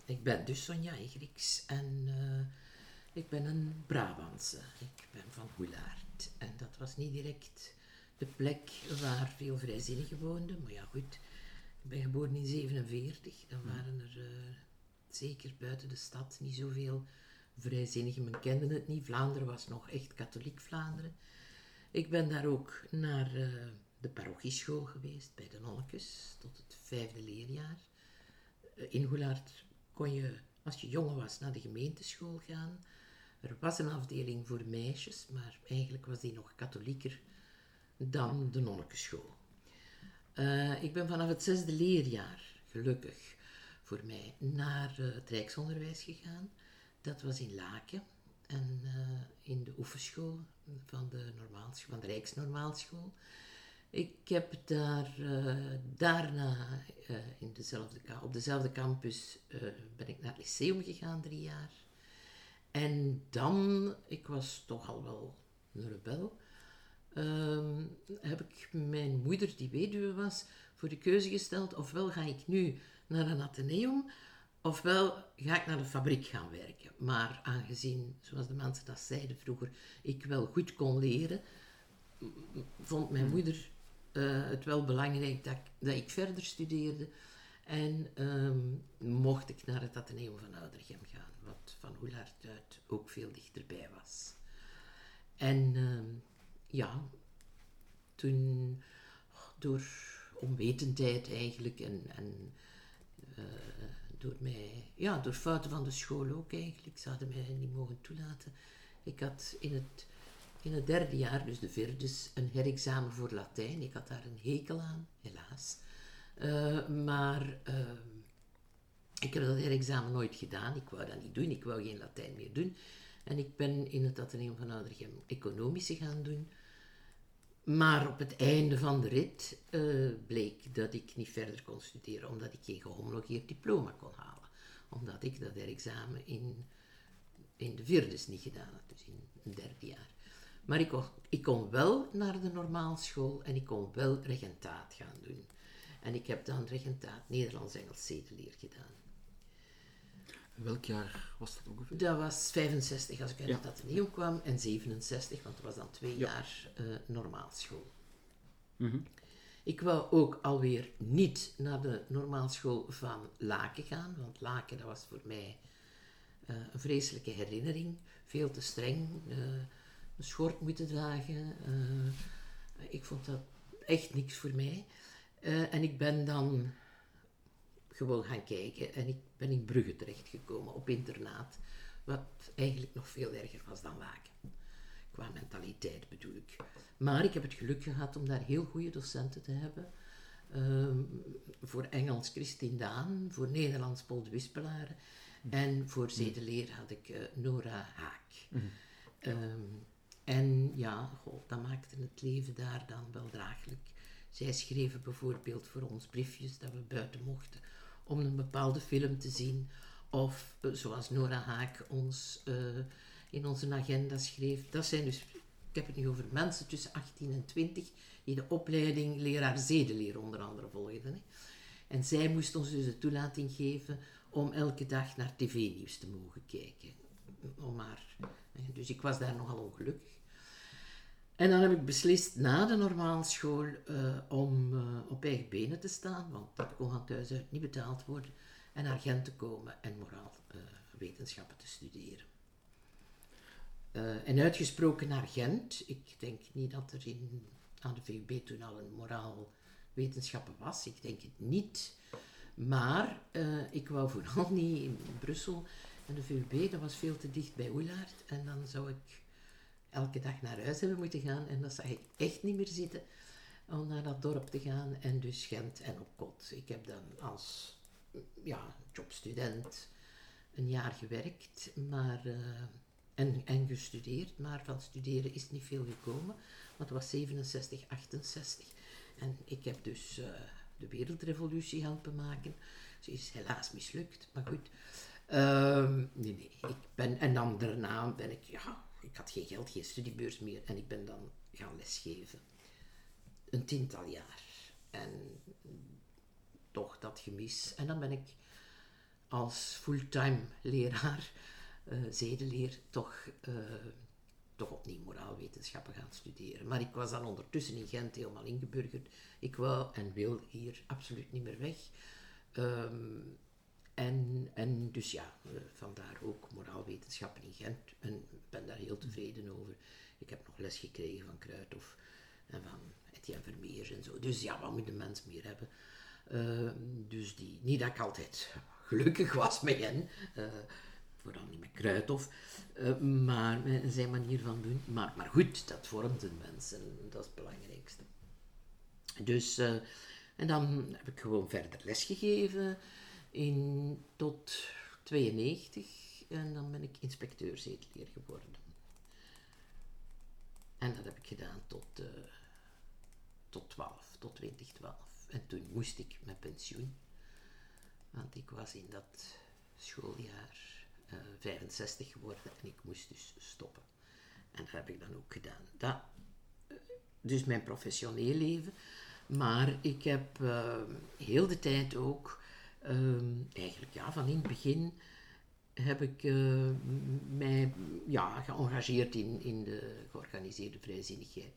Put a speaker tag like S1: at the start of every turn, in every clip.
S1: Ik ben dus Sonja Egriks en ik ben een Brabantse. Ik ben van Goelaert. En dat was niet direct de plek waar veel vrijzinnigen woonden. Maar ja, goed. Ik ben geboren in 47. Dan waren er zeker buiten de stad niet zoveel vrijzinnigen. Men kende het niet. Vlaanderen was nog echt katholiek Vlaanderen. Ik ben daar ook naar de parochieschool geweest, bij de nonnekes, tot het 5e leerjaar. In Goelaert kon je, als je jongen was, naar de gemeenteschool gaan. Er was een afdeling voor meisjes, maar eigenlijk was die nog katholieker dan de nonnekesschool. Ik ben vanaf het 6e leerjaar, gelukkig voor mij, naar het Rijksonderwijs gegaan. Dat was in Laken en in de oefenschool van de Rijksnormaalschool. Ik heb daar daarna op dezelfde campus ben ik naar het lyceum gegaan 3 jaar. En dan, ik was toch al wel een rebel, heb ik mijn moeder, die weduwe was, voor de keuze gesteld: ofwel ga ik nu naar een ateneum, ofwel ga ik naar de fabriek gaan werken. Maar aangezien, zoals de mensen dat zeiden vroeger, ik wel goed kon leren, vond mijn moeder het wel belangrijk dat ik verder studeerde. En mocht ik naar het Atheneum van Oudergem gaan, wat van Goelaert uit ook veel dichterbij was. En ja, toen door onwetendheid eigenlijk en door fouten van de school ook eigenlijk, ze hadden mij niet mogen toelaten. Ik had in het 3e jaar, dus de virdes, een herexamen voor Latijn. Ik had daar een hekel aan, helaas. Maar ik heb dat herexamen nooit gedaan. Ik wou dat niet doen. Ik wou geen Latijn meer doen. En ik ben in het Atheneum van Oudergem economische gaan doen. Maar op het einde van de rit bleek dat ik niet verder kon studeren, omdat ik geen gehomologeerd diploma kon halen. Omdat ik dat herexamen in de virdes niet gedaan had, dus in het 3e jaar. Maar ik kon wel naar de normaalschool en ik kon wel regentaat gaan doen. En ik heb dan regentaat Nederlands-Engels zedeleer gedaan.
S2: Welk jaar was dat ongeveer?
S1: Dat was 65 als ik uit het Atheneum kwam en 67, want het was dan 2 jaar normaalschool. Ik wou ook alweer niet naar de normaalschool van Laken gaan, want Laken, dat was voor mij een vreselijke herinnering. Veel te streng, een schort moeten dragen. Ik vond dat echt niks voor mij. En ik ben dan gewoon gaan kijken en ik ben in Brugge terechtgekomen op internaat, wat eigenlijk nog veel erger was dan Laken. Qua mentaliteit bedoel ik. Maar ik heb het geluk gehad om daar heel goede docenten te hebben. Voor Engels Christine Daan, voor Nederlands Paul de Wispelaar en voor zedeleer had ik Nora Haak. En ja, dat maakte het leven daar dan wel draaglijk. Zij schreven bijvoorbeeld voor ons briefjes dat we buiten mochten om een bepaalde film te zien. Of zoals Nora Haak ons in onze agenda schreef. Dat zijn dus, ik heb het nu over mensen tussen 18 en 20 die de opleiding leraar zedeleer onder andere volgden. Hè. En zij moest ons dus de toelating geven om elke dag naar tv-nieuws te mogen kijken. Dus ik was daar nogal ongelukkig. En dan heb ik beslist na de normaalschool om op eigen benen te staan, want dat kon van thuis uit niet betaald worden, en naar Gent te komen en moraalwetenschappen te studeren. En uitgesproken naar Gent, ik denk niet dat er aan de VUB toen al een moraalwetenschappen was, ik denk het niet, maar ik wou vooral niet in Brussel, en de VUB, dat was veel te dicht bij Goelaert, en dan zou ik elke dag naar huis hebben moeten gaan en dat zag ik echt niet meer zitten om naar dat dorp te gaan en dus Gent en op kot. Ik heb dan als jobstudent een jaar gewerkt en gestudeerd, maar van studeren is niet veel gekomen, want het was 67, 68 en ik heb dus de wereldrevolutie helpen maken. Ze is helaas mislukt, maar goed. En dan daarna ben ik had geen geld, geen studiebeurs meer en ik ben dan gaan lesgeven. Een 10-tal jaar. En toch dat gemis. En dan ben ik als fulltime leraar zedeleer toch opnieuw moraalwetenschappen gaan studeren. Maar ik was dan ondertussen in Gent helemaal ingeburgerd. Ik wou en wil hier absoluut niet meer weg. En dus ja, vandaar ook moraalwetenschappen in Gent. En ik ben daar heel tevreden over. Ik heb nog les gekregen van Kruithof en van Etienne Vermeers en zo. Dus ja, wat moet de mens meer hebben? Dus niet dat ik altijd gelukkig was met hen, vooral niet met Kruithof, maar met zijn manier van doen. Maar goed, dat vormt een mens en dat is het belangrijkste. Dus, en dan heb ik gewoon verder lesgegeven tot 92 en dan ben ik inspecteur zedeleer geworden. En dat heb ik gedaan tot 2012. En toen moest ik met pensioen, want ik was in dat schooljaar 65 geworden en ik moest dus stoppen. En dat heb ik dan ook gedaan. Dus mijn professioneel leven. Maar ik heb heel de tijd ook, eigenlijk ja, van in het begin heb ik mij geëngageerd in de georganiseerde vrijzinnigheid.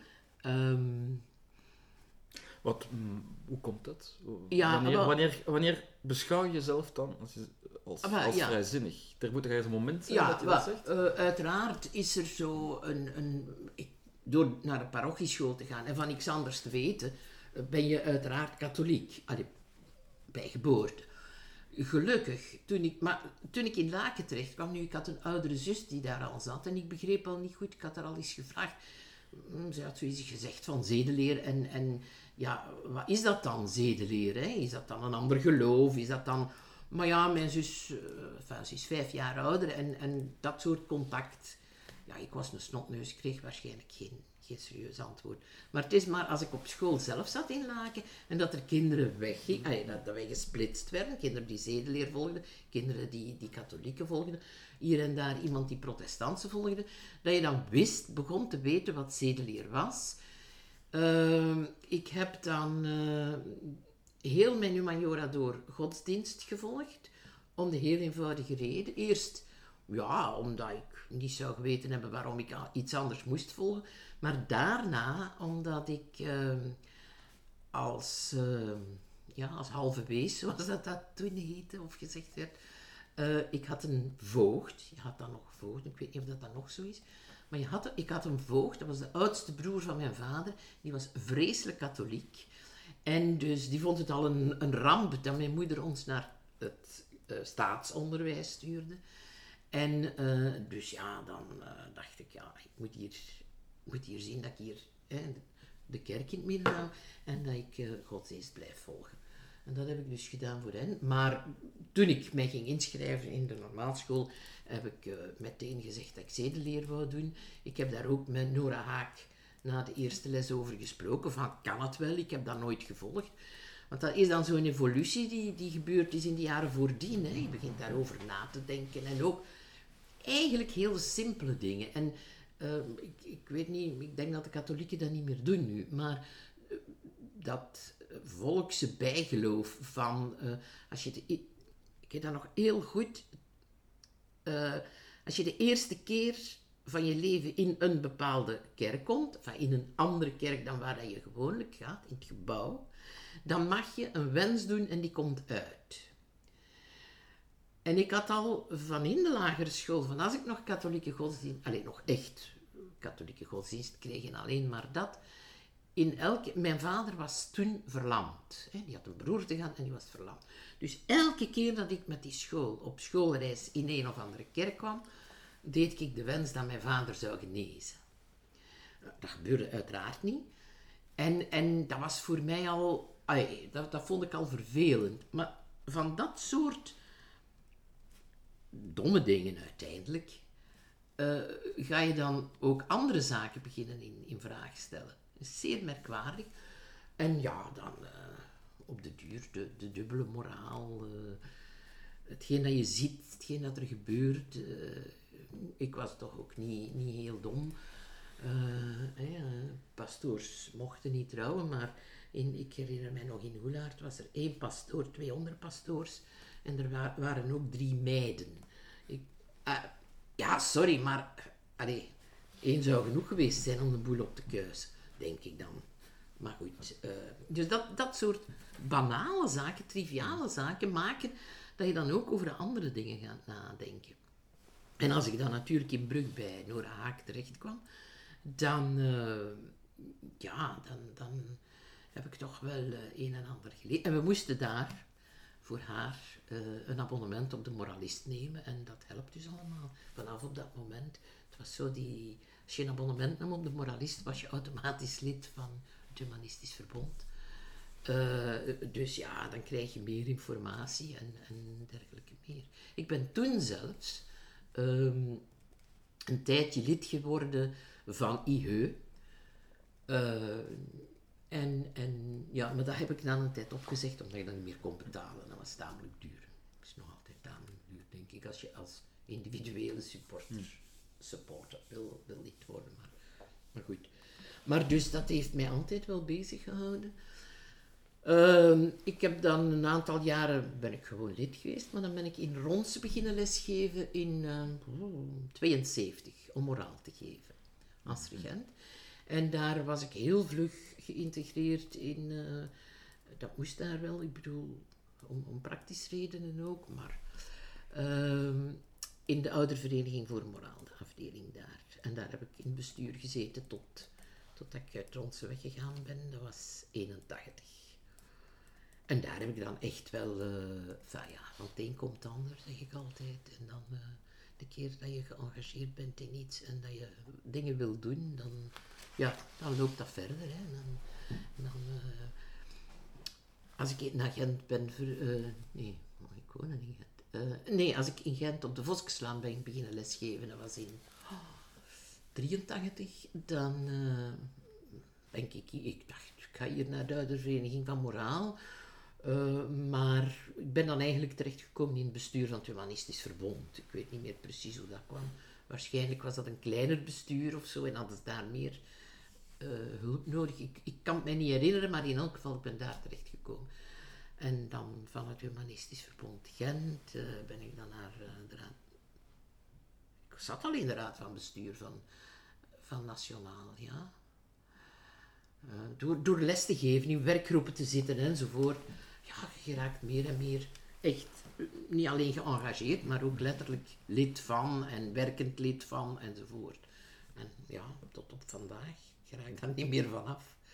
S2: Hoe komt dat?
S1: Ja,
S2: Wanneer beschouw je jezelf dan als vrijzinnig? Er moet toch ergens een moment zijn dat je dat zegt?
S1: Uiteraard is er zo door naar de parochieschool te gaan en van niks anders te weten, ben je uiteraard katholiek. Bij geboorte. Gelukkig, toen ik in Laken terecht kwam, ik had een oudere zus die daar al zat en ik begreep al niet goed, ik had haar al eens gevraagd. Ze had zoiets gezegd van zedeleer en ja, wat is dat dan, zedeleer? Hè? Is dat dan een ander geloof? Is dat dan... Maar ja, mijn zus, ze is 5 jaar ouder en dat soort contact. Ja, ik was een snotneus, ik kreeg waarschijnlijk geen serieus antwoord. Maar het is maar als ik op school zelf zat in Laken en dat er kinderen weggingen, dat wij gesplitst werden, kinderen die zedeleer volgden, kinderen die katholieken volgden, hier en daar iemand die protestantse volgde, dat je dan begon te weten wat zedeleer was. Ik heb dan heel mijn humaniora door godsdienst gevolgd, om de heel eenvoudige reden. Eerst, ja, omdat ik niet zou geweten hebben waarom ik iets anders moest volgen, maar daarna omdat ik als halve wees, zoals dat toen heette of gezegd werd, ik had een voogd, je had dan nog voogd, ik weet niet of dat nog zo is, maar ik had een voogd, dat was de oudste broer van mijn vader, die was vreselijk katholiek. En dus die vond het al een ramp dat mijn moeder ons naar het staatsonderwijs stuurde. En dus ja, dan dacht ik, ja, ik moet hier zien dat ik hier de kerk in het midden hou en dat ik godsdienst blijf volgen. En dat heb ik dus gedaan voor hen. Maar toen ik mij ging inschrijven in de normaalschool, heb ik meteen gezegd dat ik zedeleer wou doen. Ik heb daar ook met Nora Haak na de eerste les over gesproken, van kan het wel, ik heb dat nooit gevolgd. Want dat is dan zo'n evolutie die gebeurd is in de jaren voordien. Hè. Je begint daarover na te denken en ook eigenlijk heel simpele dingen. En ik weet niet, ik denk dat de katholieken dat niet meer doen nu, maar dat volkse bijgeloof van, ik heb dat nog heel goed, als je de eerste keer van je leven in een bepaalde kerk komt, in een andere kerk dan waar je gewoonlijk gaat, in het gebouw, dan mag je een wens doen en die komt uit. En ik had al van in de lagere school, van als ik nog katholieke godsdienst, nog echt katholieke godsdienst kreeg en alleen maar dat, mijn vader was toen verlamd. Die had een beroerte gehad en die was verlamd. Dus elke keer dat ik met die school op schoolreis in een of andere kerk kwam, deed ik de wens dat mijn vader zou genezen. Dat gebeurde uiteraard niet. En dat was voor mij al... dat vond ik al vervelend. Maar van dat soort domme dingen uiteindelijk ga je dan ook andere zaken beginnen in vraag stellen. Dat is zeer merkwaardig. En ja, dan op de duur de dubbele moraal. Hetgeen dat je ziet, hetgeen dat er gebeurt. Ik was toch ook niet heel dom. Pastoors mochten niet trouwen, maar ik herinner mij nog in Goelaert was er 1 pastoor, 2 onderpastoors. En er waren ook 3 meiden. Ja, sorry, maar... één zou genoeg geweest zijn om de boel op te kuisen, denk ik dan. Maar goed, dus dat soort banale zaken, triviale zaken maken dat je dan ook over de andere dingen gaat nadenken. En als ik dan natuurlijk in Brugge bij Nora Haak terecht kwam, dan heb ik toch wel een en ander geleerd. En we moesten daar voor haar een abonnement op de Moralist nemen en dat helpt dus allemaal. Vanaf op dat moment, het was zo als je een abonnement nam op de Moralist, was je automatisch lid van het Humanistisch Verbond. Dus ja, dan krijg je meer informatie en dergelijke meer. Ik ben toen zelfs een tijdje lid geworden van IHEU. Maar dat heb ik na een tijd opgezegd, omdat je dat niet meer kon betalen. Dat was tamelijk duur. Dat is nog altijd tamelijk duur, denk ik, als je als individuele supporter wil lid worden. Maar goed. Maar dus dat heeft mij altijd wel bezig gehouden. Ik heb dan een aantal jaren ben ik gewoon lid geweest, maar dan ben ik in Ronse beginnen lesgeven in 72, om moraal te geven, als regent. En daar was ik heel vlug geïntegreerd in, dat moest daar wel, ik bedoel, om praktische redenen ook, maar in de oudervereniging voor moraal, de afdeling daar. En daar heb ik in het bestuur gezeten totdat ik uit Ronse weggegaan ben, dat was 81. En daar heb ik dan echt wel, van het een komt het ander, zeg ik altijd. En dan de keer dat je geëngageerd bent in iets en dat je dingen wil doen, dan loopt dat verder. Hè. Als ik naar Gent ben... ik woon in Gent. Als ik in Gent op de Voskeslaan ben beginnen lesgeven, dat was in 83, dan denk ik dacht, ik ga hier naar de oudervereniging van moraal. Maar ik ben dan eigenlijk terechtgekomen in het bestuur van het Humanistisch Verbond. Ik weet niet meer precies hoe dat kwam. Waarschijnlijk was dat een kleiner bestuur of zo en hadden ze daar meer hulp nodig. Ik kan het mij niet herinneren, maar in elk geval ik ben daar terechtgekomen. En dan van het Humanistisch Verbond Gent ben ik dan naar de raad... Ik zat al in de raad van bestuur van Nationaal, ja. Door les te geven, in werkgroepen te zitten enzovoort. Ja, je raakt meer en meer echt niet alleen geëngageerd, maar ook letterlijk lid van en werkend lid van enzovoort. En ja, tot op vandaag, je raakt daar niet meer vanaf.